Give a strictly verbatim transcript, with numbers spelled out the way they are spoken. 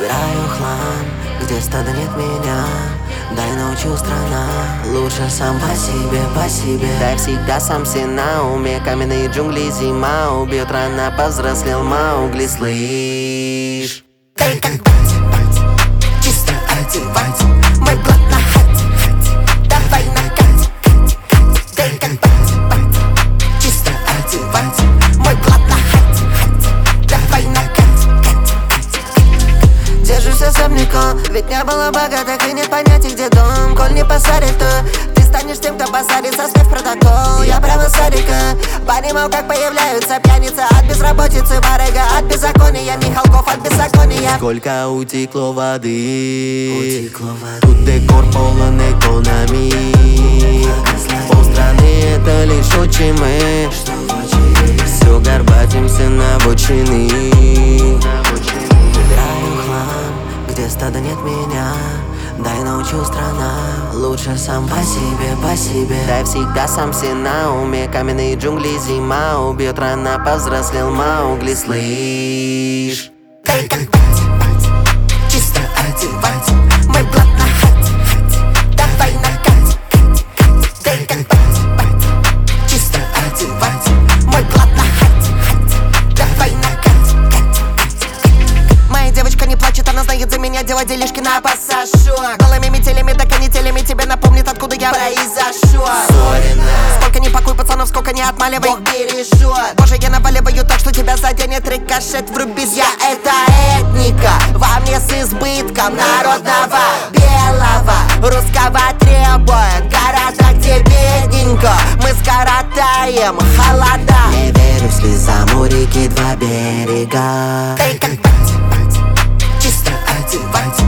Убираю хлам, где стадо нет меня. Дай научу страна, лучше сам по себе, по себе. Дай всегда сам себе на уме. Каменные джунгли зима убьет рано, повзрослел Маугли, слышь. Ты как бать, бать, чисто одевать. Мой блат на хате, хате. Давай на кате, кате, кате. Ты как бать, бать, чисто одевать. Мой блат на хате, хате. Давай на кате, кате, кате. Держусь особняком, ведь не было богатых и нет понятия, где дом. Коль не посадит, то ты станешь тем, кто посадит. Составь протокол, я прямо с садика. Понимал, как появляются пьяницы от безработицы, барыга от беззакония, Михалков от беззакония. Сколько утекло воды, Утекло воды. Тут декор полон экономии. Полстраны это лишь отчимы. Все горбатимся на обочины. Убираю хлам, где стада нет меня. Дай научу страна, лучше сам по себе, по себе. Дай всегда сам себе на уме. Каменные джунгли зима убьет рано, повзрослел Маугли, слышь. Ты как бать, бать, чисто одевать. Мой блат на хате, хате. Давай на кате, кате, кате. Ты как бать, бать, чисто одевать. Мой блат на хате, хате. Давай на кате, кате, кате. Моя девочка не плачет, она знает за меня, делать делишки на пассажу. Голыми метелями, да канителями тебе напомнит, откуда я произошел. Сколько не пакуй пацанов, сколько не отмаливай, Бог бережет. Боже, я наваливаю так, что тебя заденет рикошет. Врубись, я это этника, во мне с избытком народного белого русского требует. Города, где бедненько, мы скоротаем холода. Не верю слезам, у реки два берега. Ты как бать, бать, чисто одевать.